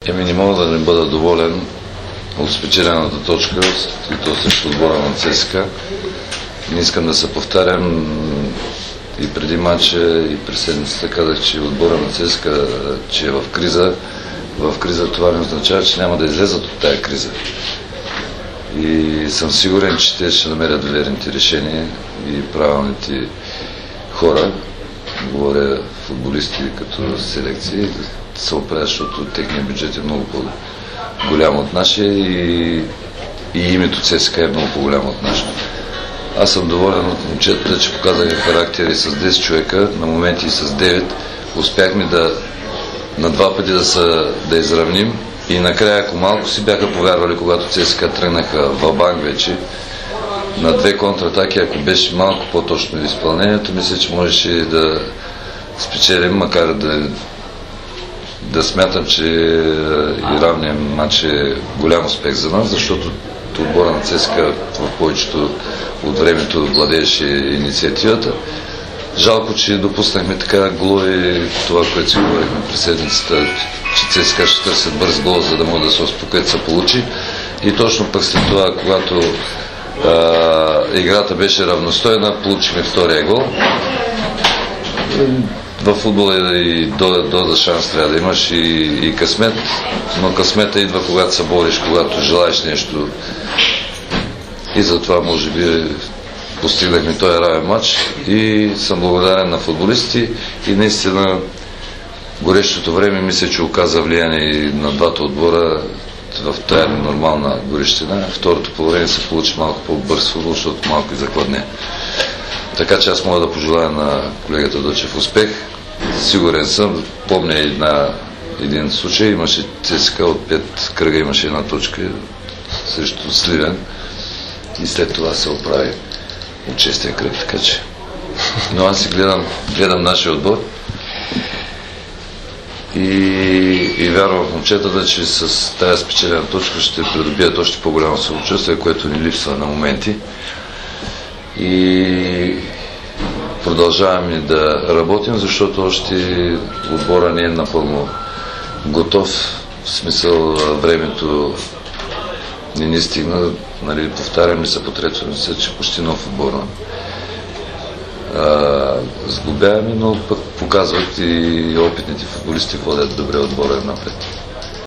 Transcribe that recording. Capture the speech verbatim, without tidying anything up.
Еми, не мога да не бъда доволен от спечелената точка, и то срещу отбора на ЦСКА. Не искам да се повтарям. И преди матча, и през седмицата казах, че отбора на ЦСКА, че е в криза. В криза това не означава, че няма да излезат от тая криза. И съм сигурен, че те ще намерят верните решения и правилните хора. Говоря футболисти като селекции, да се оправят, защото техният бюджет е много по-голям от нашия и, и името ЦСКА е много по-голямо от нашия. Аз съм доволен от момчетата, че показаха характери с десет човека, на моменти и с девет. Успяхме да на два пъти да, са, да изравним и накрая, ако малко си бяха повярвали, когато ЦСКА тръгнаха в банк вече, на две контратаки, ако беше малко по-точно изпълнението, мисля, че можеше да спечелим, макар да, да смятам, че и равният матч е голям успех за нас, защото отбора на ЦСКА в повечето от времето владееше инициативата. Жалко, че допуснахме така голове, това, което си говорихме през седмицата, че ЦСКА ще търсят бърз гол, за да може да се успокоят, се получи. И точно пък след това, когато а, играта беше равностойна, получихме втория гол. В футбола и до, до шанс трябва да имаш и, и късмет, но късмета идва, когато се бориш, когато желаеш нещо. И затова, може би, постигнахме този равен матч и съм благодарен на футболисти и наистина горещото време мисля, че оказа влияние и на двата отбора в тази нормална горещина. Второто половина се получи малко по-бърз футбол, защото малко и закладне. Така че аз мога да пожелая на колегата Дочев успех. Сигурен съм, помня една, един случай, имаше ЦСКА от пет кръга, имаше една точка срещу Сливен и след това се оправи от шестия кръг, така че. Но аз си гледам, гледам нашия отбор и, и вярвам в момчетата, че с тази спечелена точка ще придобият още по-голямо самочувствие, което ни липсва на моменти. И продължаваме да работим, защото още отбора не е напълно готов. В смисъл, времето не ни стигна. Нали, повтаряме се по трето мисля, че почти нов отбор. Сгубяваме, но пък показват и опитните футболисти водят добре отбора напред.